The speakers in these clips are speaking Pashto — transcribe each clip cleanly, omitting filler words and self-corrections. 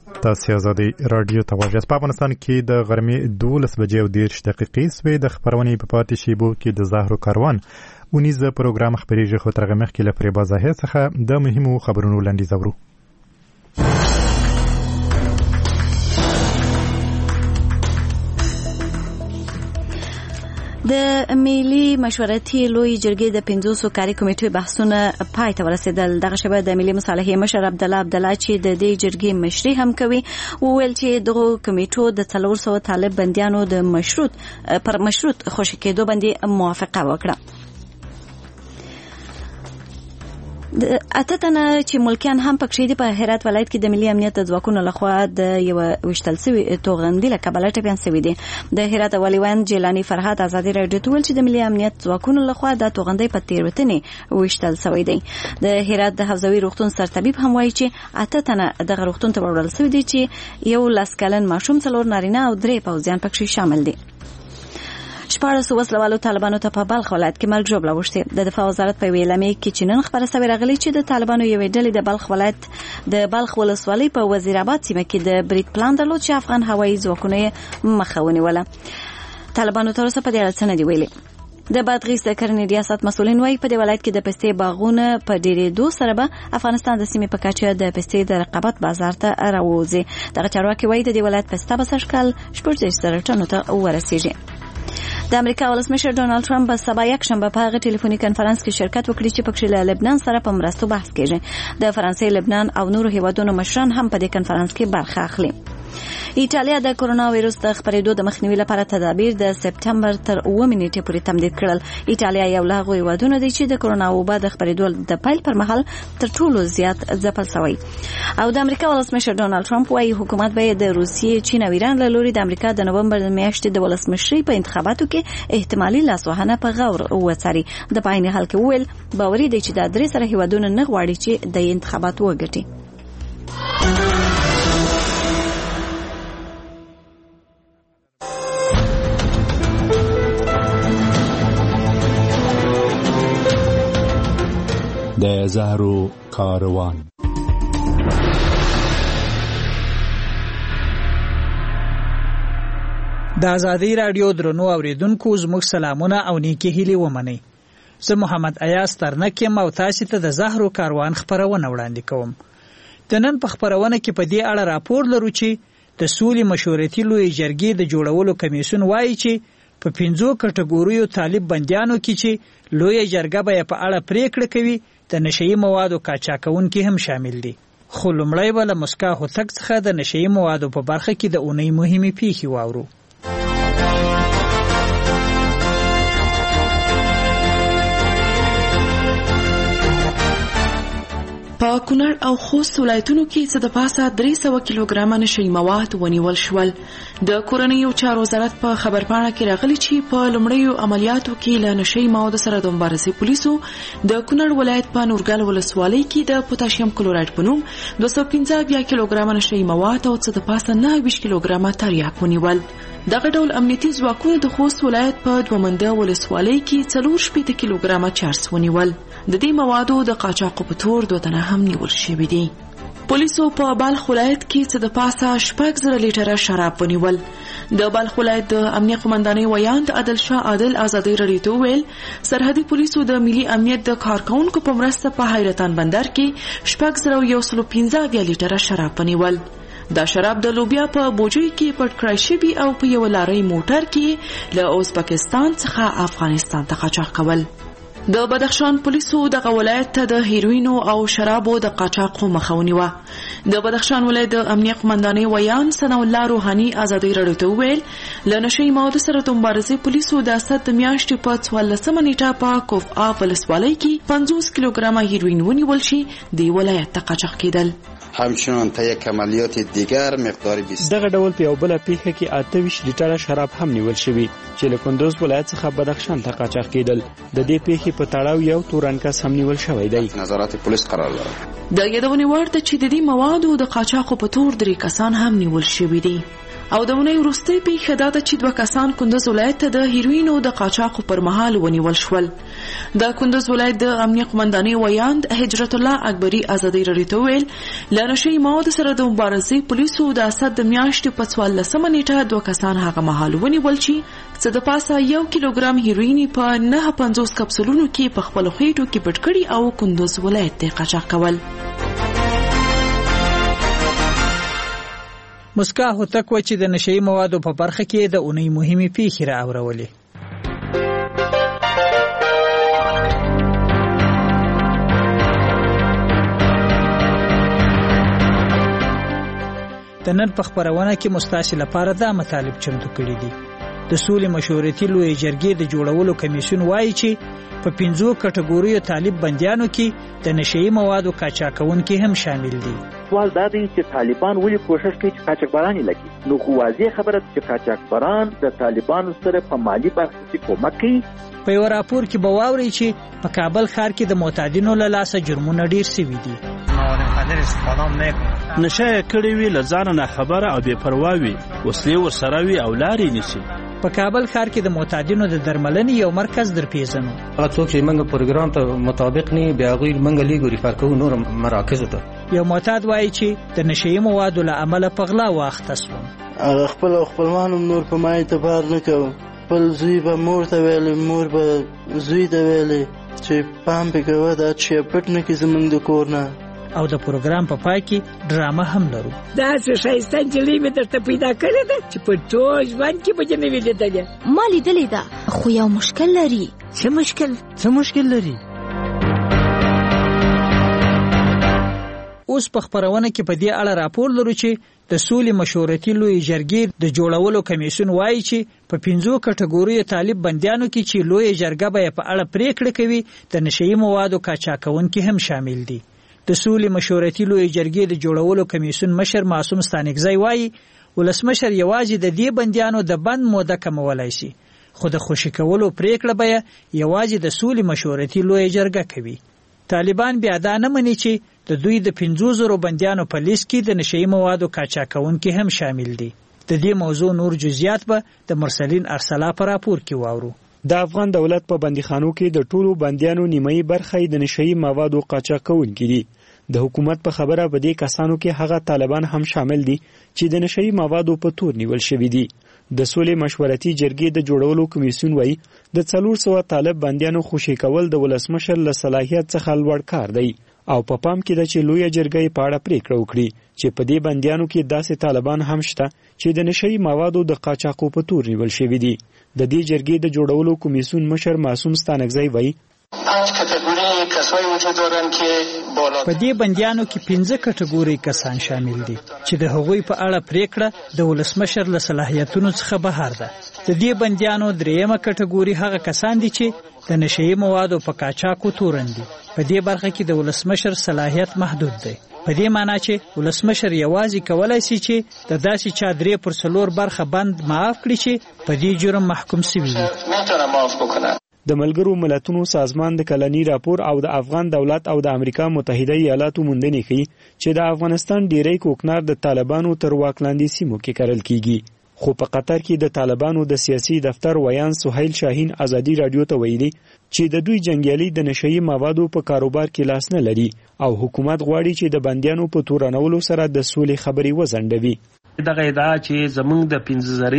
تاسو آزادي رادیو ته واجب په افغانستان کې د غرمې 12:10 سوي د خبرونې په پاتې شیبو کې د زهرو کاروان ونیزه پروګرام خبرېږي خو ترغه مخ کې لپاره بازه څخه د مهمو خبرونو لاندې زورو. د ملي مشورتي لوی جرګې د 500 کاري کمیټې بحثونه پای ته ورسېدل. دغه شبه د ملي مصالحې مشر عبدالله چې د دې جرګې مشري هم کوي وویل چې دغه کمیټو د 400 طالب بنديانو د مشروط خوشی کېدو باندې موافقه وکړه. اته تنه چې ملکیان هم پکې دي په هرات ولایت کې د ملي امنیت ځواکونو لخوا د یو وشتل سوي توغندي له کبله ټپيان سوي دي. د هرات ولیوان جیلانی فرهاد آزادي رادیو ته ویل چې د ملي امنیت ځواکونو لخوا د توغندي په تیروتنې وشتل سوي دي. د هرات د حوزوي روغتون سرطبيب هم وایي چې اته تنه د روغتون ته وړل سوي دي چې یو لاسکلن ماشوم 4 نارینه او 3 پوځیان پکې شامل دي. 14 وسلوالو طالبانو ته په بلخ ولایت کې مرګ ژوبله وشته. د دفاع وزارت په ویلامې کې چې نن خبره سوي راغلي چې د طالبانو یوې ډلې د بلخ ولایت د بلخ ولسوالۍ په وزیر آباد سیمه کې د بریټ پلان درلود چې افغان هوایي ځواکونه مخه ونیوله. طالبانو تر اوسه په دې اړه څه نه دی ویلي. د بادغیس د کرنې ریاست مسؤلین وايي په دې ولایت کې د پستې باغونه په ډېرېدو سره به افغانستان د سیمې په کچه د پستې د رقابت بازار ته راوځي. دغه چارواکي وايي د دې ولایت پسته به سږکال 14 ټنو ته ورسیږي. د امریکا ولسمشر ډونالد ټرمپ په سبا یک شنبه په هغه ټلیفوني کنفرانس کې شرکت وکړي چې پکې له لبنان سره په مرستو بحث کېږي. د فرانسې، لبنان او نورو هیوادونو مشران هم په دې کنفرانس کې برخه اخلي. ایټالیا د کرونا وایروس د خپرېدو د مخنیوي لپاره تدابیر د سپټمبر تر 9 نیټې پورې تمدید کړل. ایټالیا یو له هغو هیوادونو دی چې د کرونا وبا د خپرېدو د پیل پر مهال تر ټولو زیات ځپل شوی. او د امریکا ولسمشر ډونالد ټرمپ وايي حکومت به د روسیې، چین او ایران له لوري د امریکا د نومبر میاشتې د ولسمشرۍ په انتخاباتو کې احتمالي لاسوهنه په غور وڅاري. د په عین حال کې ویل باوري دی چې د درې سره هیوادونو نه غواړي چې د انتخابات وګټي. د زهرو کاروان. د آزادی رادیو درنو اوریدونکو زموږ سلامونه او نیکی هیلې ومنئ. زه محمد ایاز ترنک یم او تاسو ته د زهرو کاروان خبرونه وړاندې کوم. د نن په خبرونه کې په دې اړه راپور لرو چې د سولې مشورتي لوی جرګې د جوړولو کمیسیون وایي چې په 5 کټګوریو طالب بندیانو کې چې لوی جرګه به په اړه پریکړه کوي د نشئی موادو قاچاقونکي هم شامل دي. خو لومړی به له مسکا هوتک څخه د نشئی موادو په برخه کې د اونۍ مهمې پیښې واورو. په کونړ او خوست ولایتونو کې څه د پاسه 300 کیلوګرامه نشئی مواد ونیول شول. د کورنیو چارو وزارت په خبرپاڼه کې راغلي چې په لومړیو عملیاتو کې له نشئی مواد سره د مبارزې پولیسو د کونړ ولایت په نورګل ولسوالۍ کې د پوتاشیم کلورایډ په نوم 215 کیلوګرامه نشئی مواد او څه د پاسه 29 کیلوګرامه تریاک ونیول. دغه ډول امنیتي ځواکونو د خوست ولایت په دومنده ولسوالۍ کې 4 کیلوګرامه چارس ونیول. د دې موادو د قاچاقو په تور 2 تنه هم نیول شوي دي. پولیسو په بلخ ولایت کې څه د پاسه 6,000 لیټره شراب ونیول. د بلخ ولایت د امنیت قومندانۍ ویاند عادل شاه عادل آزادۍ رادیو ته ویل سرحدي پولیسو د ملي امنیت د کارکونکو په مرسته په حیرتان بندر کې 6,115 لیټره شراب ونیول. دا شراب د لوبیا په بوجوي کې پټ کړای شوي او په یو لارۍ موټر کې له ازبکستان څخه افغانستان ته قاچاق کول. د بدخشان پولیسو دغه ولایت ته د هیروینو او شرابو د قاچاق مخه ونیوه. د بدخشان ولایت د امنیت قومندانۍ ویان ثنا الله روحاني آزادۍ رادیو ته ویل له نشئی موادو سره د مبارزې پولیسو د اسد میاشتې په 14 نیټه په کوفآ ولسوالۍ کې 50 کیلوګرامه هیروین ونیول شي د ولایت ته قاچاق کېدل. همچنان تا یک عملیات دیگر مقدار 20 دغه ډول په یو بل پیښه کې 28 لیټره شراب هم نیول شوی چې له کندوز ولایت څخه بدخشان ته قاچاق کېدل. د دې پیښې په تړاو یو تورنکس هم نیول شوی دی. نظارت پولیس قرار لري. د یادونې وړ ده چې د دې موادو د قاچاقو په تور 3 کسان هم نیول شوي دي. او د ونې وروستۍ پیښه دا ده چې 2 کسان کندوز ولایت ته د هیروینو د قاچاقو پر مهال ونیول شول. د کندوز ولایت د امنیه قومندانۍ ویاند هجرت الله اکبري ازادي راډیو ته ویل له نشي موادو سره د مبارزې پولیسو د اسد د میاشتې په 14 نیټه 2 کسان هغه مهال ونیول چې د پاسه 1 کیلوګرام هیروین په 950 کپسولونو کې په خپل خېټو کې پټ کړي او کندوز ولایت ته قاچاق کول. مسکا هوتک و چې د نشئی موادو په برخه کې د اونۍ مهمه پیښې را اورولې. د نن په خبرونه کې مستعصل لپاره دا مطالب چمتو کړي دي. د سولې مشورتي لوی جرګې د جوړولو کمیسیون وایي چې په 5 کټګوریو طالب بندیانو کې د نشئی موادو قاچاقونکي هم شامل دي. سوال دا دی چې طالبان ولې کوشش کوي چې قاچاقبران لګي. نو خو واضح خبره چې قاچاقبران د طالبانو سره په مالی برخه کې کومک کوي. په یو راپور کې به واوري چې په کابل ښار کې د معتادینو له لاسه جرمونه ډیر سوي دي. نشه کړي وی لزان نه خبره او بے پروا وي وسلې ورسره وي او لاري نشي. په کابل ښار کې د معتادینو د درملنې یو مرکز درپېژنو. هغه څوک چې موږ پروګرام ته مطابق نه بیا غوي موږ لیګو ریفر کوو نور مراکز ته. یو معتاد وایي چې د نشئی موادو له امله په غلا واخته شو. هغه خپلوان نور په ما اعتبار نه کوي. خپل زوی به مور ته ویل مور به زوی ته ویل چې پام به کوه دا چې پټ نه کې زمونږ د کور نه. او د پروګرام په پای کې ډرامه هم لرو. دا څه شایسته نجلۍ مې درته پیدا کړې ده چې په ټول ژوند کې به دې نه وي لیدلې. ما لیدلې ده خو یو مشکل لري. څه مشکل لري؟ اوس په خبرونه کې په دې اړه راپور لرو چې د سولې مشورتي لوی جرګې د جوړولو کمیسیون وایي چې په 5 کټګوریو طالب بندیانو کې چې لوی جرګه به په اړه پریکړه کوي د نشئی موادو قاچاقونکي هم شامل دي. د سولې مشورتي لوی جرګې د جوړولو کمیسیون مشر معصوم ستانکزی وایي ولسمشر یوازې د دې بندیانو د بند موده کمولای شي خو د خوشی کولو پریکړه به یوازې د سولې مشورتي لوی جرګه کوي. طالبان بیا دا نه مني چې د دوی د 500 بندیانو په لیست کې د نشئی موادو قاچاقونکي هم شامل دي. د دې موضوع نور جزئیات به د مرسلین ارسلا په راپور کې واورو. د افغان دولت په بندیخانو کې د ټولو بندیانو نیمایي برخه د نشئی موادو قاچاقونکي دي. د حکومت په خبره په دې کسانو کې هغه طالبان هم شامل دي چې د نشئی موادو په تور نیول شوي دي. د سولې مشورتي جرګې د جوړولو کمیسیون وایي د 400 طالب بندیانو خوشي کول د ولسمشر له صلاحیت څخه لوړ کار دی او په پام کې ده چې لوی جرګې په اړه پریکړه وکړي چې په دې بندیانو کې داسې طالبان هم شته چې د نشئی موادو د قاچاقو په تور نیول شوي دي. د دې جرګې د جوړولو کمیسیون مشر معصوم ستانکزی وایي 5 کټګوري کسان وجود دارن کې بالا په دې بندیانو کې 15 کټګوري کسان شامل دي چې د هغوی په اړه پریکړه د ولسمشر له صلاحیتونو څخه بهر ده. د دې بندیانو دریمه کټګوري هغه کسان دي چې د نشئی موادو په قاچاقو تورن دي. په دې برخه کې د ولسمشر صلاحیت محدود دی. په دې معنی چې ولسمشر یوازې کولای شي چې د داسې چا 3/4 برخه بند معاف کړي چې په دې جرم محکوم شوي وي. میتونه معاف وکړي. د ملګرو ملتونو سازمان د کلنی راپور او د افغان دولت او د امریکا متحده ایالاتو موندنې ښيي چې د افغانستان ډیری کوکنار د طالبانو تر واک لاندې سیمو کې کرل کیږي. خو په قطر کې د طالبانو د سیاسي دفتر ویان سهیل شاهین ازادي رادیو ته ویلي چې د دوی جنگیالي د نشئی موادو په کاروبار کې لاس نه لري او حکومت غواړي چې د بندیانو په تورنولو سره د سولې خبري وزندوي. دغه ادعا چې زمونږ د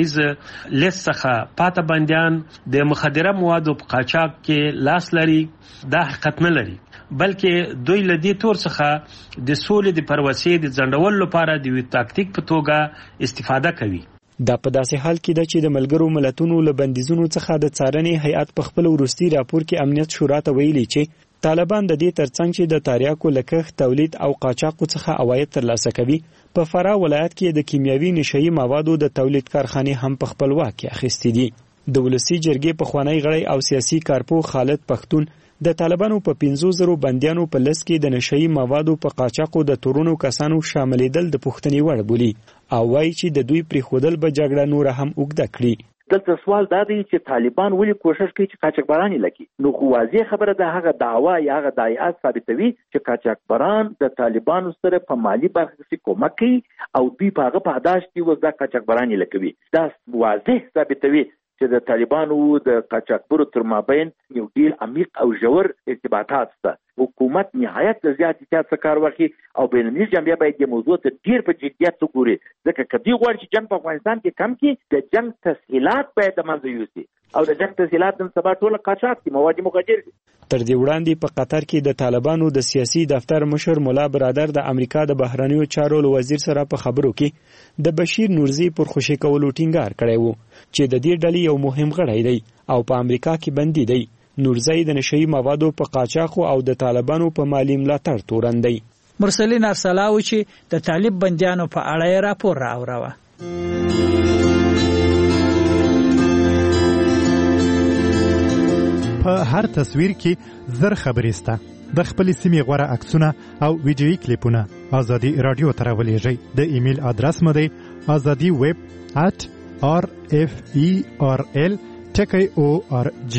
15 لیست څخه پاته بندیان د مخدره موادو په قاچاق کې لاس لري دا حقیقت نه لري بلکې دوی له دې تور څخه د سولې د پروسې د ځنډولو لپاره د یو تاکتیک په توګه استفاده کوي. دا په داسې حال کې ده چې د ملګرو ملتونو له بندیزونو څخه د څارنې هیئت په خپل وروستي راپور کې امنیت شورا ته ویلي چې طالبان د دې ترڅنګ چې د تریاکو لکښت تولید او قاچاقو څخه عواید ترلاسه کوي په فراه ولایت کې د کیمیاوي نشئی موادو د تولید کارخانې هم په خپل واک کې اخیستې دي. د ولسی جرګې پخوانی غړی او سیاسي کارپو خالد پختون د طالبانو په 500 بندیانو په لست کې د نشئی موادو په قاچاقو د تورونو کسانو شاملېدل د پوښتنې وړ بولي او وایي چې د دوی پریښودل به جګړه نور هم اوږده کړي. دلته سوال دا دی چې طالبان ولې کوشش کوي چې قاچاقبران لکي. نو خو واضح خبره ده هغه دعوا یا هغه دعایات ثابتوي چې قاچاقبران د طالبانو سره په مالی برخه کې کومک کوي او دوی په هغه پاداش کې وزدا قاچاقبران لکوي. دا واضح ثابتوي چې د طالبانو د قاچاقبرو تر مابین یو ډیر عمیق او ژور ارتباطات شته. حکومت نهایت زیات احتیاط څخه کار واخلي او بینالمللي جامعه باید د موضوع ته ډیر په جدیت وګوري ځکه کدی غواړي چې جنگ په افغانستان کې کم کړي د جنگ تسهیلات باید د منځه یوسي او د جنگ تسهیلات نن سبا ټول قاچاق دي مواد مخدر دي. تر دې وړاندې په قطر کې د طالبانو د سیاسي دفتر مشر مولا برادر د امریکا د بهرنیو چارو وزیر سره په خبرو کې د بشیر نورزي پر خوشي کولو ټینګار کړی وو چې د دې ډلې یو مهم غړی دی او په امریکا کې بندي دی. نورزي د نشئی موادو په قاچاق او د طالبانو په مالی ملاتړ تورن دی. مرسلین ارسلاوي چې د طالب بنديانو په اړه راپور راوړاوه. په هر تصویر کې زر خبرې سته. د خپل سیمې غوره عکسونه او ویډیويي کلیپونه ازادي رادیو ته راولېږئ. د ایمیل ادرس مو دی azadi@referl.org.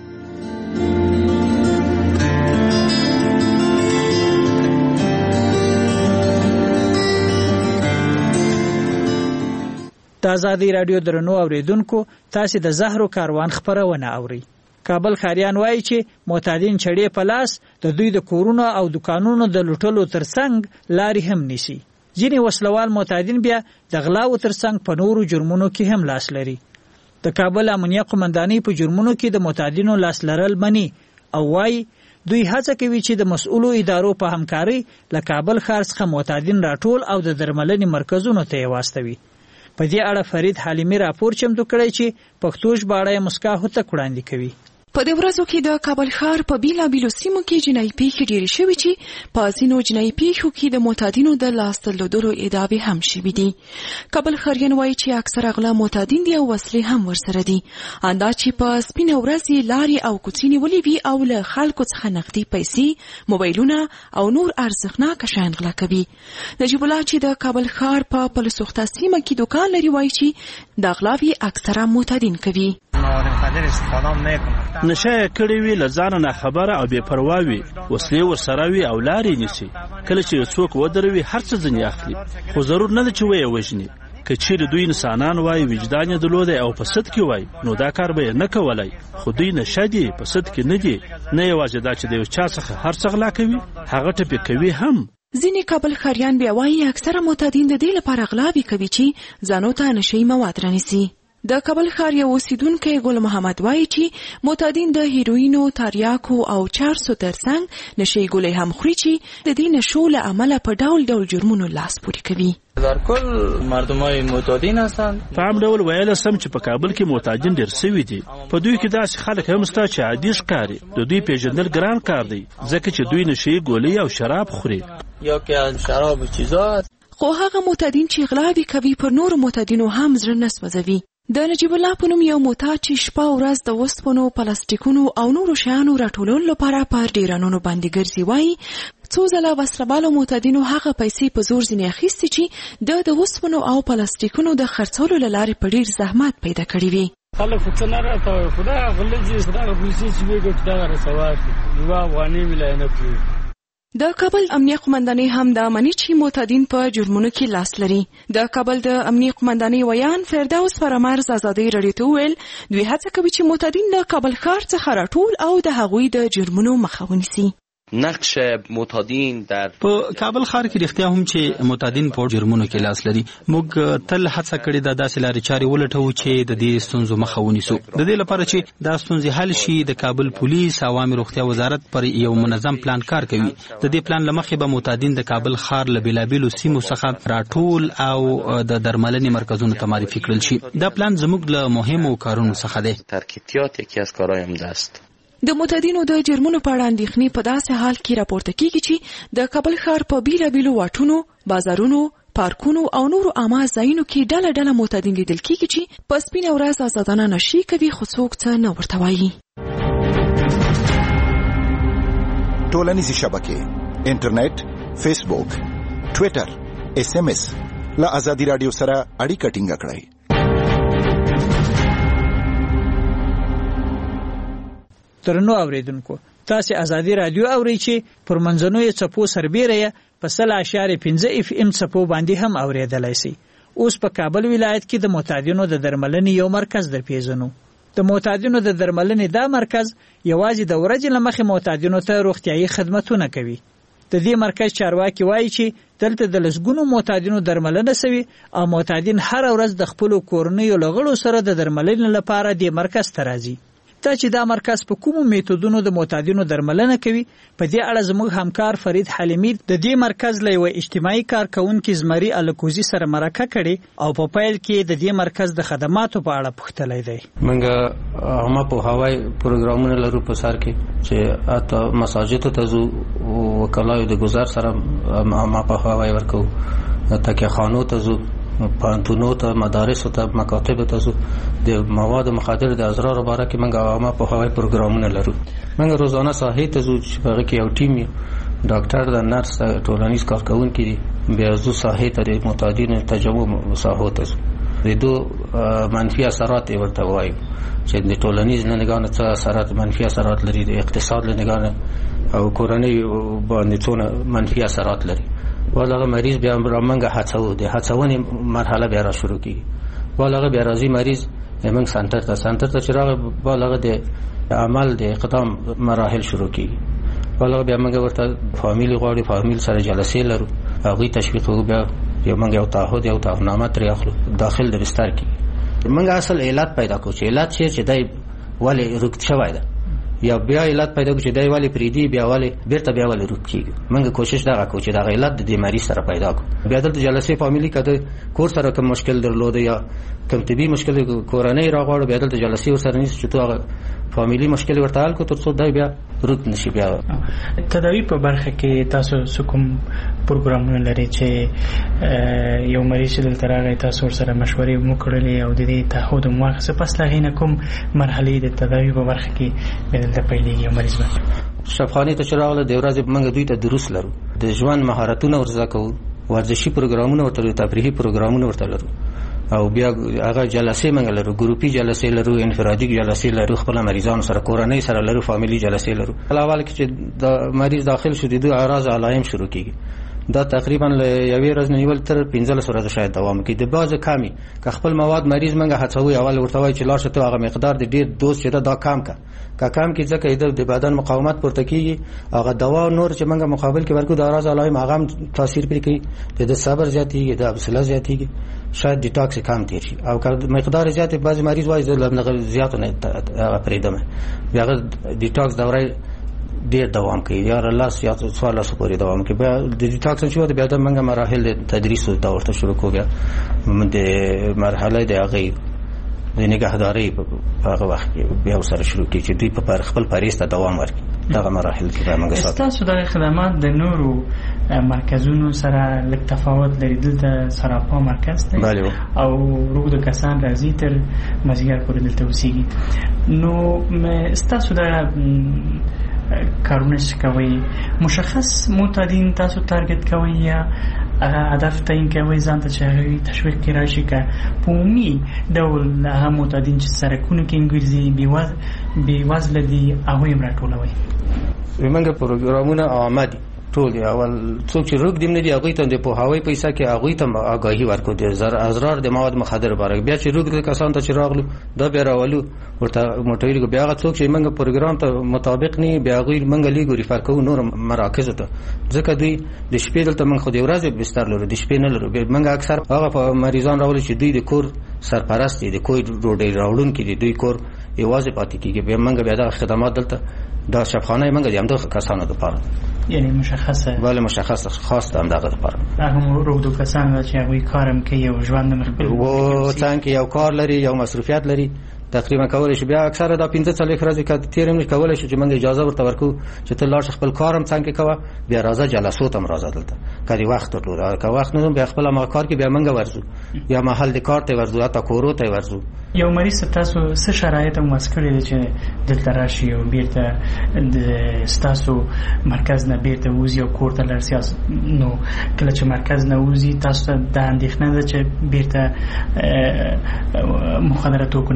د ازادي رادیو درنو اوریدونکو تاسو د زهرو کاروان خبرونه اوري. کابل خاریان وایي چې معتادین چړې په لاس د دوی د کورونو او دکانونو د لوټلو ترڅنګ لارې هم نیسي. ځینې وسلوال معتادین بیا د غلاو ترڅنګ په نورو جرمونو کې هم لاس لري. د کابل امنیه قومندانۍ په جرمونو کې د معتادینو لاس لرل مني او وایي دوی هڅه کوي چې د مسؤلو ادارو په همکارۍ له کابل ښار څخه معتادین راټول او د درملنې مرکزونو ته واستوي. په دې اړه فرید حلیمی راپور چمتو کړی چې پښتو ژباړه مسکا هوته وړاندې کوي. په دې ورځو کې د کابل ښار په بیلابیلو سیمو کې جنایي پیښې ډېرې شوې چې په ځینو جنایي پیښو کې د معتادینو د لاس درلودلو ادعاوې هم شوې دي. کابل ښاریان وایي چې اکثره غلا معتادین دي او وسلې هم ورسره دي. اندا چې په سپینه ورځ یې لارې او کوڅې نیولې وي او له خلکو څخه نقدي پیسې، موبایلونه او نور ارزښتناک شیان غلا کوي. نجیب الله چې د کابل ښار په پلسوخته سیمه کې دکان لري وایي چې د غلاوې اکثره معتادین کوي. نشه کړي وی لزان نه خبره او بے پروا وي، وسلې ورسره وي او لارې نیسي. کله چې څوک ودروي هر څه ځنی اخلي، خو ضرور نه چې وي وژني. کچیر دوی انسانان وای وجدان درلوده او په صد کې وای نو دا کار به نه کولای. خو دوی نشه دي، په صد کې نه دي. نه یوازې دا چې د یو چا څخه هر څه غلا کوي، هغه ټپي کوي هم. ځینې کابل ښاریان بیا وایي اکثره معتادین د دې لپاره غلاوې کوي چې ځانو ته نشئی مواد رانیسي. د کابل ښار یو اوسیدونکی ګل محمد وایي چې معتادین د هیروینو، تریاکو او چارسو ترڅنګ نشئی ګولۍ هم خوري چې د دې نشو له امله په ډول ډول جرمونو لاس پورې کوي. در کل مردمای معتادین هستند. په عام ډول ویل سم چې په کابل کې معتادین ډېر سوي دي. په دوی کې داسې خلک هم شته چې عادي ښکاري. د دوی پیژندل ګران کار دی ځکه چې دوی نشئی ګولۍ او شراب خوري. یا که شراب و چیزا. خو هغه معتادین چې غلاوې کوي پر نور معتادینو هم زړه نه سوځوي. د نجیب الله په نوم یو معتاد چې شپه او ورځ د وسپنو، پلاستیکونو او نورو شیانو راټولولو لپاره پر ډیرانونو باندې ګرځي وایي څو ځله وسلوالو معتادینو هغه پیسې په زور ځینې اخیستې چې د وسپنو او پلاستیکونو د خرڅولو له لارې په ډیر زحمت پیدا کړي وي. خلک څه نه راته خدا غلجي سره پولیسي چې وګټ دا رسوار یو افغاني ملایانه کوي. د کابل امنیه قومندانۍ هم د امني چې معتادین په جرمونو کې لاس لري. د کابل د امنیه قومندانۍ ویان فردوس فرامرز ازادي رادیو ته ویل دوی هڅه کوي چې معتادین د کابل ښار څخه راټول او د هغوی د جرمونو مخه ونیسي. نقش معتادین در په کابل ښار کې رښتیا هم چې معتادین په جرمونو کې لاس لري. موږ تل هڅه کړې ده داسې لارې چارې ولټو چې د دې ستونزو مخه ونیسو. د دې لپاره چې دا ستونزې حل شي د کابل پولیس او عامه روغتیا وزارت پر یو منظم پلان کار کوي. د دې پلان له مخې به معتادین د کابل ښار له بیلابیلو سیمو څخه راټول او د درملنې مرکزونو ته معرفي کړل شي. دا پلان زموږ له مهمو کارونو څخه دی. ترکیبات یکی از کارهای عمده است. د معتادینو د جرمونو په اړه اندېښنې په داسې حال کې راپورته کیږي چې د کابل ښار په بیلابیلو واټونو، بازارونو، پارکونو او نورو عامه ځایونو کې ډله ډله معتادین لیدل کیږي چې په سپینه ورځ آزادانه نشي کوي خو څوک څه نه ورته وایي. ټولنیزې شبکې، انټرنیټ، فیسبوک، ټویټر، SMS له ازادي رادیو سره اړیکه ټینګه کړئ. درنو اوریدونکو تاسو ازادي رادیو اورئ چې پر منځنوي چپو سربېره په 0.5 FM چپو باندې هم اوریدلای شي. اوس په کابل ولایت کې د معتادینو د درملنې یو مرکز در پیژنو. د معتادینو د درملنې دا مرکز یوازې د ورځې لمخې معتادینو ته روغتیايي خدماتونه کوي. د دې مرکز چارواکي وایي چې دلته د لسګونو معتادینو درملنه شوي او معتادین هر ورځ د خپل کورنیو لغړو سره د درملنې لپاره د مرکز ته راځي. ته چې دا مرکز په کومو میتودونو د معتادینو درملنه کوي په دې اړه زموږ همکار فرید حلیمی د دې مرکز له یو اجتماعي کارکونکو زمری الکوزي سره مرکه کړي او په پیل کې د دې مرکز د خدماتو په اړه پوښتلی دی. منګه هم په هوای پروګرامونه لرو په سر کې چې اته مساجد ته زو وکلای د گذر سره ما په هوای ورکو تکه خانو ته زو پانتونو ته مدارس ته مکاتب ته زو د مواد مخدر د اضرار لپاره کې منګه ما په هوای پروګرامونه لرو. منګه روزانه ساحې ته زو چې هغه کې یو ټیم ډاکټر د نرس ټولنیز کارکونکو دي بیا زو ساحې ته د معتادینو تجربه ساحو ته زو د دو منفي اثرات ورته وایي چې د ټولنیز نه نگاه نه څه اثرات منفي اثرات لري د اقتصاد له نگاه او کورنۍ باندې څونه منفي اثرات لري. ولغه مریض بیا موږ هڅو د هڅونې مرحله بیا را شروع کیږي. ولغه بیا راځي مریض موږ سنټر ته چراغ ولغه د عمل د اقدام مراحل شروع کیږي. ولغه بیا موږ ورته فامیل غواړي فامیل سره جلسې لرو هغه تشویق بیا موږ یو تعهد یو تعهدنامه ترې اخلو داخل د بستر کې. موږ اصل علت پیدا کوو چې علت چې دای ولی رکت شوی ده یا بیا علت پیدا کوو چې دای ولی پریدي بیا ولی بیرته بیا ولی رک کیږي. موږ کوشش دا کوو چې دا علت د مریض سره پیدا کوو. بیا د جلسې فامیلی کده کور سره کوم مشکل درلود یا کوم طبي مشکل کورنۍ راغړو بیا د جلسې ور سره نيس چې تو فامیلی مشکل ورته حل کو ترڅو دای بیا رک نشي. بیا تداوی په برخه کې تاسو کوم پروګرامونه لري چې یو مریض دلته راغی تاسو سره مشورې مو کړلې او د دې تعهد مو واخیسته پس لا غینه کوم مرحله د تداوی په برخه کې دلته پیلېږي مریض باندې شفاخانه ته چراغله د ورځې موږ دوی ته دروس لرو د ژوند مهارتونه ورزده کوو ورزشي پروګرامونه ورته تفریحي پروګرامونه ورته لرو او بیا هغه جلسې موږ لرو ګروپي جلسې لرو انفرادي جلسې لرو خپل مریضانو سره کورنۍ سره لرو فامیلی جلسې لرو. اول کې چې د مریض داخل شو د اعراض علائم شروع کیږي دا تقریبا یوې ورځ نیول تر 15 ورځې شاید دوام کوي. د باز کمی که خپل مواد مریض منګه هڅوي اول ورته وای چې لاشه ته هغه مقدار د ډیر دوز چې دا کم کا کم کې ځکه د بدن مقاومت پورته کیږي هغه دوا نور چې منګه مقابل کې ورکو د اعراض علائم هغه تاثیر پرې کوي د صبر زیاتیږي د حوصله زیاتیږي شاید ډیټاکس کم تیر شي او که مقدار زیات بعض مریض وایي زه زیات نه پرېدم بیا ډیټاکس دوره ډیر دوام کوي یا الله یا سوال سپوري دوام کوي. بیا د ډیټاکس شو بیا د منګه مراحل د تدریس او ورته شروع کو بیا د مرحله د هغه د نگهداري په هغه وخت کې بیا سره شروع کی چې دوی په خپل پاریس ته دوام ورکړي. دغه مراحل کې به موږ ساتو. تاسو د خدمات د نورو مرکزونو سره لږ تفاوت لري. دلته سراپا مرکز دی او روغ د کسان راځي تر مازیګر پورې دلته اوسېږي. نو تاسو د کارونه کوي مشخص معتادین تاسو تارګت کوي یا هدف تعیین کوي ځان ته چې تشویق کې راشي که په عمومي ډول هغه معتادین چې سرکونه کې ګرځي بې وزله دي هغوی هم راټولوئ. زموږ پروګرامونه عامه دي ټول اول څوک چې روغ دي نه دي هغوی ته د پوهاوی پیسه کې هغوی ته آگاهي ورکړو د اضرار د مواد مخدر باره بیا چې روغ د کسان ته چې راغلو دا بیا راولو ورته موټوي بیا هغه څوک چې موږ پروګرام ته مطابق نه بیا هغوی موږ لیګو ریفر کوو نور مراکز ته ځکه دوی د شپې دلته موږ خو د ورځې بستر لرو د شپې نه لرو. موږ اکثر هغه مریضان راولو چې دوی د کور سرپرست دي د کوی روډي راوړونکي دي دوی کور یوازې پاتې کیږي بیا موږ بیا د خدمات دلته دا شفاخانه موږ د همدغه کسانو لپاره یعنی مشخصه بله مشخص خاص هم دغه لپاره هغه روغ د کسانو چې هغوی کارم کوي او ژوند مخبل و څنګه یو کار لري یو مصروفیت لري تقریبا کولای شي بیا اکثره دا 15 ورځې کې تیرم نه کولای شي چې موږ اجازه ورته ورکو چې ته لاړ خپل کارم څنګه کوه بیا راځه جلسات هم راځه دلته کله وخت درلود که وخت نه بیا خپل ما کار کې بیا موږ ورزو یا محل د کار ته ورزو یا تا کورو ته ورزو. یو مریض تاسو څه شرایط هم مسکړي چې دلته راشي او بیرته د تاسو مرکز نه بیرته وځي او کور ته لرسي نو کله چې مرکز نه وځي تاسو د اندېښنه ده چې بیرته مخدره توکو نه استفاده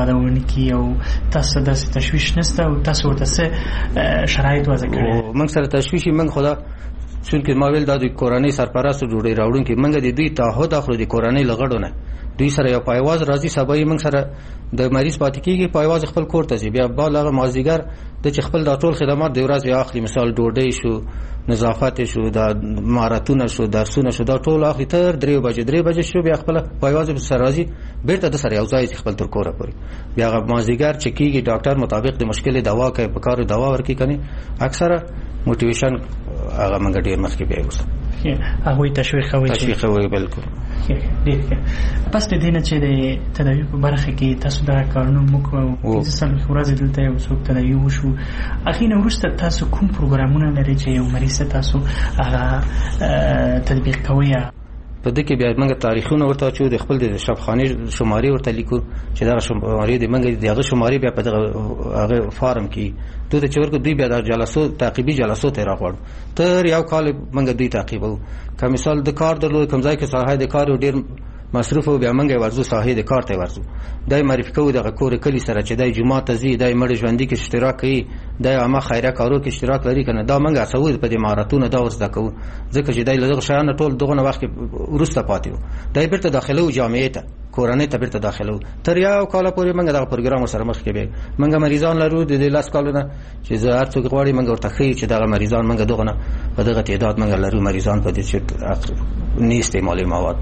استفاده ونکړي او تاسو داسې تشویش نشته او تاسو ورته څه شرایط وضع کړي؟ موږ سره تشویش موږ خدا چونکه ما ویل دا د کورنۍ سرپرست ډوډۍ راوړونکي موږ د دوی تعهد اخلو د کورنۍ لغړو نه دوی سره یو پایواز راځي سبا یې موږ سره د مریض پاتې کیږي پایواز خپل کور ته ځي بیا بالا مازیګر د خپل د ټول خدمات د ورځ بیا اخلي مثال ډوډۍ شو نظافت شو د ماراتون شو درسونه شو دا ټول اخلي تر 3 بجې شو بیا خپل پایواز به سره راځي بیرته د سره یو ځای خپل تر کوره پوري بیا مازیګر چې کیږي ډاکټر مطابق د مشکل دوا کوي په کار دوا ورکی کني اکثره موټیویشن هغه موږ ډیر مخکې بیا وسه هغه تشویق کوي بالکل پس د دینه چې د تداوی په برخه کې تاسو دا کارونه موږ د سال ورځې دلته یو څوک تداوی وشو اخینه وروسته تاسو کوم پروګرامونه لري چې یو مریض تاسو هغه تطبیق کوي؟ په دې کې بیا موږ تاریخونه ورته چو د خپل د شفاخانه شماري ورته لیکو چې دا شماري د موږ دغه شماري بیا په هغه فارم کې ته چې ورکو دوی بیا د جلسو تعقیبي جلسو ته راغړو تر یو کال موږ دوی تعقیبو که مثال د کار درلود کوم ځای کې ساحه د کار ډیر مصروف او بیا موږ ورزو ساحه د کار ته ورزو دای معرفي کوو د کور کلی سره چې دای جمعه ته زی دای مړ ژوندۍ کې اشتراک کوي دای عامه خیره کارو کې اشتراک لري کنه دا موږ اسو په دې ماراتون دا ورزده کوو ځکه چې دای لږ شان ټول دغه وخت ورسته پاتې دای بیرته داخله او جامعه ته کورنۍ ته بیرته داخله تر یو کال پورې موږ دا پروګرام سره مخ کې به موږ مریضان لرو د لاس کالونه چې زه هر څوک غواړي موږ ورته خي چې دا مریضان موږ دغه نه په دغه تعداد موږ لرو مریضان په دې چې نه استعمالي مواد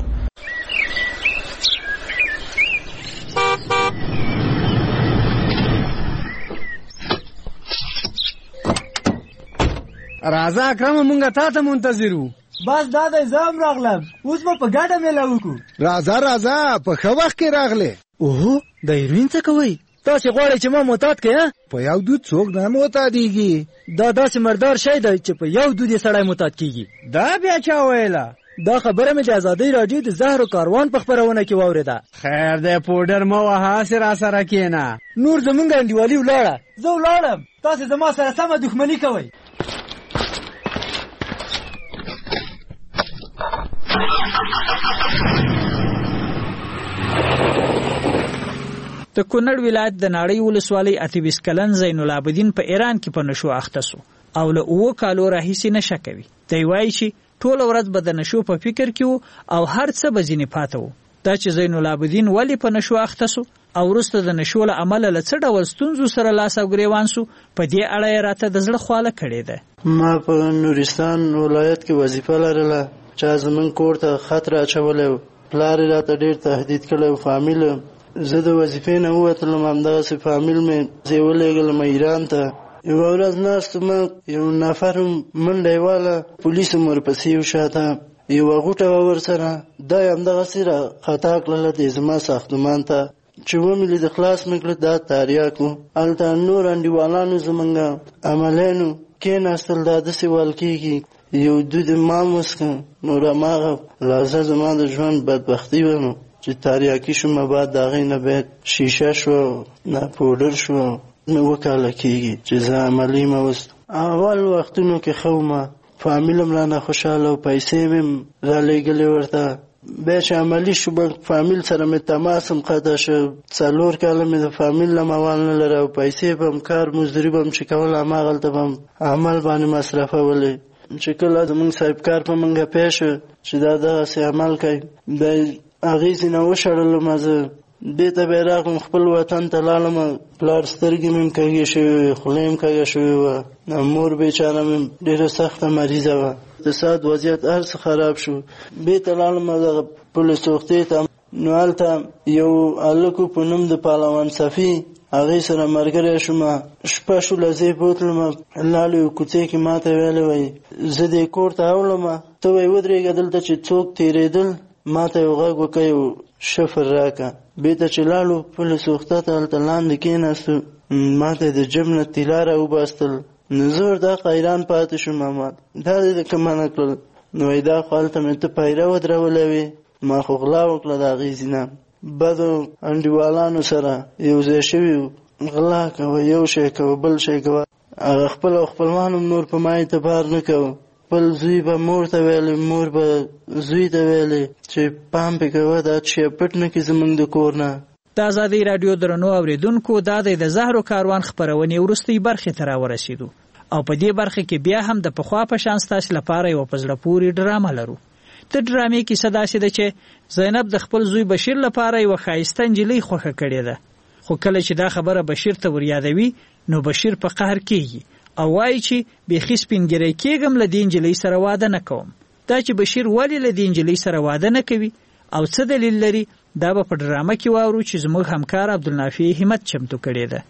راځه اکرم مونږه تا ته منتظرو بس دا د زام راغلم اوس په ګډه ملاو کو راځه په خو وخت کې راغله اوه د ایرین څه کوي تاسو غواړئ چې ما معتاد کړئ په یو دود څوک نه معتادیږي دا داسې مردار شی دی چې په یو دود سړی معتاد کیږي دا بیا چا ویلا دا خبره مې د آزادۍ رادیو د زهر کاروان په خبرونه کې واوریده خیر دی پودر مو وها سره کېنا نور زمونږ انډیوالي ولاړه زه ولاړم تاسو زما سره سمه دښمنی کوئ د کونړ ولایت د ناړۍ ولسوالۍ 28 کلن زین العابدین په ایران کې په نشو اخته سو او له 2 کالو راهیسې نشه کوي دی وایي چې ټول ورځ به د نشو په فکر کې او هر څه به ځینې پاتو دا چې زین العابدین ولی په نشو اخته سو او وروسته د نشو له عمله له څه ډول ستونزو سره لاس او ګریوان سو په دې اړه یې راته د زړه خواله کړې ده. ما په نورستان ولایت کې وظیفه لرله چې زمون کور ته خطر اچولی و پلار یې راته ډېر تهدید کړی و فامیل زه د وظیفې نه ووتلم همدغسې فامیل مې زه یې ولېږلم ایران ته یوه ورځ ناستم یو نفر منډه یې واله پولیس هم ورپسې و شاته یوه غوټه وه ورسره دا یې همدغسې را خطا کړله دی زما ساختمان ته چې ومې لید خلاص مې کړه دا تاریاک و هلته نور انډیوالانو زمونږ عملیانو کېناستل دا داسې ویل کېږي یو دود مام وسکه نو هماغه لحظه زما د ژوند بدبختي وه نو چې تاریاکي شومه بعد د هغې نه بیا شیشه شوه نه پوډر شوه نه 2 کاله کېږي چې زه عملي مه وستم اول وختونو کې ښه ومه فامیل هم رانه خوشحاله او پیسې مې هم رالېږلې ورته بیا چې عملي شو به فامیل سره مې تماس هم قطع شو 4 کاله مې د فامیل نه موال نه لره او پیسې به هم کار مزدوري به هم چې کول هماغلته به هم عمل باندې مصرفولې چې کله زمونږ صاحبکار په موږ پیښ شو چې دا دغسې عمل کوي بیا هغې ځینه وشړلم زه دې ته بیا راغلم خپل وطن ته لاړم پلار سترګې مې هم کږې شوې وې خوله هم کږه شوې وه مور بیچاره مې ډېره سخته مریضه وه اقتصاد وضعیت هر څه خراب شو بې ته لاړم دغه پولیس روغتۍ ته نو هلته یو هلک په نوم د پهلوان صفي هغې سره ملګری شومه شپه شوله زه یې بوتلم لاړو یو کوڅې کې ما ته ویلی وی زه دې کور ته اوړم ته وی ودرېږه دلته چې څوک تېرېدل ما ته یو غږ وکړه یو شفر راکړه بېرته چې لاړو پولیس روغتیا ته هلته لاندې کېناستو ما ته د جب نه طلا راوباستل نو زه ورته حیران پاتې شوم دا دې که منع کړل نو وایي دا خو هلته مې ته پیره ودرولی وې ما خو غلا وکړه د هغې ځینه بدو انډیوالانو سره یو ځای شوي غلا کوه یو شی کوه بل شی کوه هغه خپل او خپلوان هم نور په ما اعتبار نه کوه خپل زوی به مور ته ویلې مور به زوی ته ویلې چې پام پې کوه دا چې پټ نه کړي زموږ د کور نه د ازادي رادیو درنو اوریدونکو د زهرو کاروان خبرونه ورستي برخه تر ورسېدو او په دې برخه کې بیا هم د پخوا په شان ستاسو لپاره یو پزړه پوری ډرامه لرو. د ډرامې کې صدا شې ده چې زینب د خپل زوی بشیر لپاره یو خایسته انجلۍ خوښه کړې ده، خو کله چې دا خبره بشیر ته وریادوي نو بشیر په قهر کېږي او وایي چې بېخي سپینګیری کېږم له دې انجلۍ سره واده نه کوم. دا چې بشیر ولې له دې انجلۍ سره واده نه کوي او څه دلیل لري دا به په ډرامه کې واورو چې زموږ همکار عبدالنافع همت چمتو کړی ده.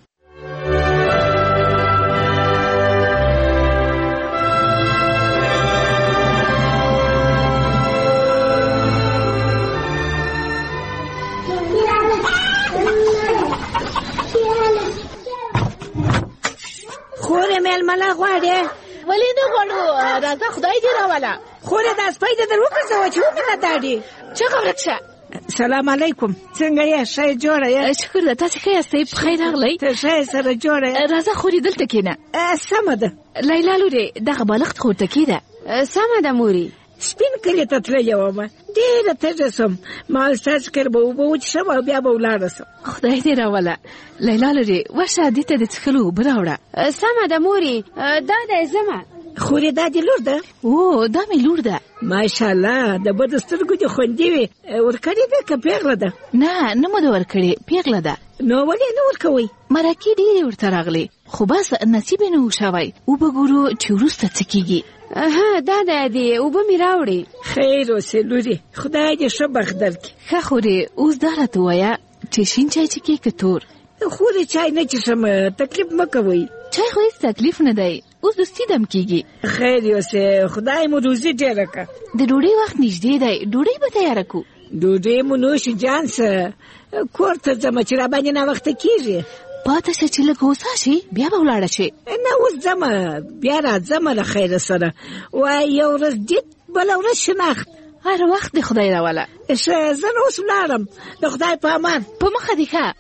خورې مېلمنه غواړې؟ ولې نه غواړو، راځه خدای دې راوله. خورې دا سپی دې در وګرځوه چې ومینه داډې. چغه ورک شه. سلام علیکم، څنګه یې؟ ښه جوړه یې؟ شکر ده، تاسې ښه یاستئ؟ په خیر راغلی؟ ته ښه یې سره جوړه یې؟ راځه خورې دلته کښېنه. سمه ده. لیلا لورې دغه بالښت خو ورته کېده. سمه ده مورې. سپین کلي ته تللی وم، ډېره تږه سوم، ما ویل ستاسې کره به اوبه وڅښم او بیا به ولاړه سم. خدای دې راوله. لیلا لورې ورشه دې ته د څښلو اوبه راوړه. سمه ده مورې، دا دی ځمه. خورې دا دې لور ده؟ او دا مې لور ده. ماشاءالله د بدو سترګو دې خوندې وي. ورکړې ده که پیغله ده؟ نه مو ده ورکړې، پیغله ده. نو ولې نه ورکوئ؟ مرکې ډېرې ورته راغلې خو بس نصیب یې نه و شوی. اوبه ګورو چې وروسته څه کېږي. دا دی اوبه مې راوړې. خیر اوسې لورې، خدای دې ښه بخت درکړي. ښه خورې اوس دا راته ووایه چې شین چای څښې که تور؟ خورې چای نه څښم، تکلیف مه کوئ. چای خو هېڅ تکلیف نه دی، اوس دوستي دم کېږي. خیر اوسې، خدای مو روزي ډېره کړه. د ډوډۍ وخت نږدې دی، ډوډۍ به تیاره کړو. ډوډۍ مو نوش جان څه، کور ته ځمه چې راباندې ناوخته کېږي. پاته شه چې لږ هوسا شي بیا به ولاړه شي. نه اوس ځمه، بیا راځمه له خیره سره. وایي یو ورځ دید بله ورځ شناخت. هر وخت د خدای راوله. ښه زه نو اوس ولاړم، د خدای په امان. په مخه دې ښه.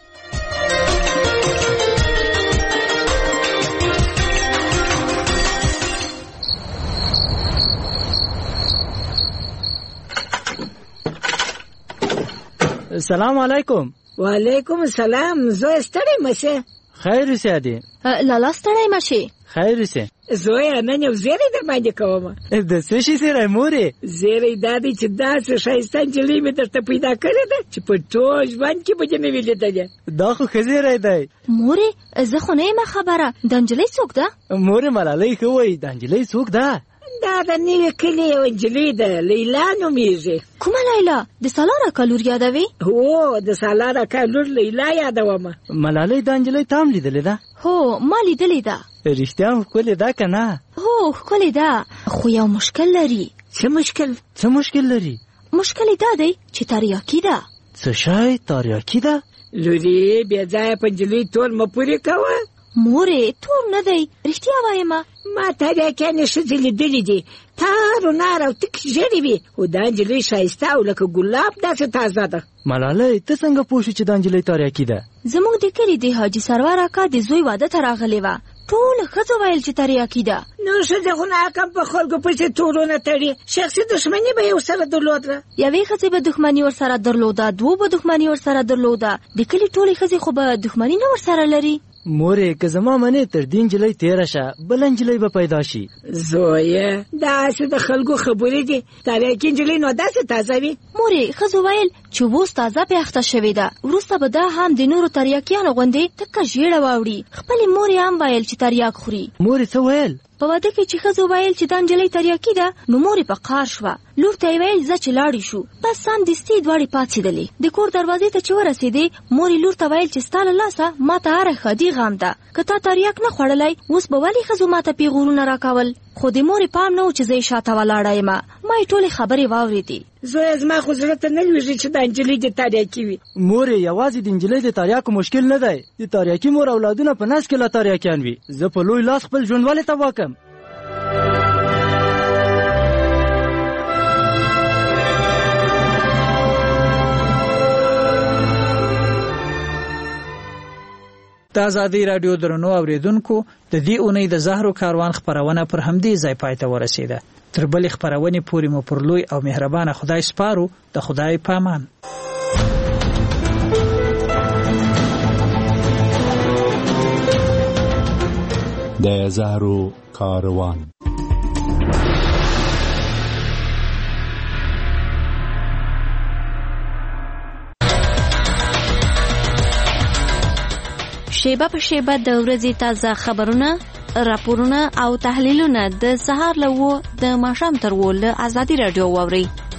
سلام علیکم. وعلیکم السلام. زوی ستړی مشه؟ خیر اوسې ادې. لالا ستړی مشه؟ خیر اوسې. زوی نن یو زیری در باندې کوم. د څه شي زیری مورې؟ زیری دا دی چې داسې ښایسته نجلۍ مې درته پیدا کړې ده چې په ټول ژوند کې به دې نه وي لیدلې. دا خو ښه زیری دی. مورې زه خو نه یم خبره، دا نجلۍ څوک ده؟ مورې ملالۍ ښه وایي، دا نجلۍ څوک ده؟ دا د نوي کلي یو نجلۍ ده، لیلا نومیږي. کومه لیلا؟ د سالار اکا لور یادوي؟ هو د سالار اکا لور لیلا یادومه. ملالۍ دا نجلۍ تا هم لیدلې ده؟ هو ما لیدلې ده. رښتیا هم ښکلې ده که نه؟ هو ښکلې ده، خو یو مشکل لري. څه مشکل؟ څه مشکل لري؟ مشکل یې دا دی چې تریاکي ده. څه شی تریاکي ده؟ لورې بې ځایه په نجلۍ تول مه پورې کوه. مورې تور نه دی، رښتیا وایم. ما تریاکیانې ښځې لیدلې دي، تار و نار او تک ژېړې وي، خو دا نجلۍ ښایسته او لکه ګلاب داسې تازه ده. ملالۍ ته څنګه پوه شو چې دا نجلۍ تریاکي ده؟ زموږ د کلي د حاجي سرور اکا د زوی واده ته راغلې وه، ټولو ښځو ویل چې تریاکي ده. نو ښځې خو ناکام په خلکو پسې تورونه تړي، شخصي دښمني به یې ورسره درلوده. یوې ښځې به دښمني ورسره درلوده، دوو به دښمني ورسره درلوده، د کلي ټولې ښځې خو به دښمني نه ورسره لري. مورې که زما منې تر دې نجلۍ تېره شه، بله نجلۍ به پیدا شي. زویه داسې د خلکو خبرې دي، تریاکي نجلۍ نو داسې تازه وي. مورې ښځو ویل چې اوس تازه پیاخته شوې ده، وروسته به دا هم د نورو تریاکیانو غوندې تکه ژېړه واوړي. خپلې مورې هم ویل چې تریاک خوري. مورې څه ویل؟ په واده کې چې ښځو ویل چې دا نجلۍ تریاکي ده، نو مورې په قهر شوه. لور ته یې ویل ځه چې لاړې شو. بس سمدستي دواړې پاڅېدلې. د کور دروازې ته چې ورسېدې، مورې لور ته ویل چې ستا له لاسه ما ته هره ښادي غم ده، که تا تریاک نه خوړلی اوس به ولې ښځو ما ته پیغورونه راکول. خو د مورې پام نه و چې زه یې شاته ولاړه یم. ما یې ټولې خبرې واورېدې. زویه زما خو زړه ته نه لوېږي چې دا نجلۍ د تریاکي وي. مورې یوازې د نجلۍ د تریاکو مشکل نه دی، د تریاکي مور اولادونه په نس کې لا تریاکیان وي. زه په لوی لاس خپل ژوند ولې تباه کړم؟ د ازادي رادیو درنو اوریدونکو، د دې اونۍ د زهرو کاروان خبرونه پر همدې ځای پای ته ورسېده. تر بلې خبرونې پورې مو پر لوی او مهربانه خدای سپارو. د خدای په امان. د زهرو کاروان. شیبه په شیبه د ورځې تازه خبرونه، راپورونه او تحلیلونه د سهار له 9 د ماښام تر 10 له ازادي راډیو واورئ.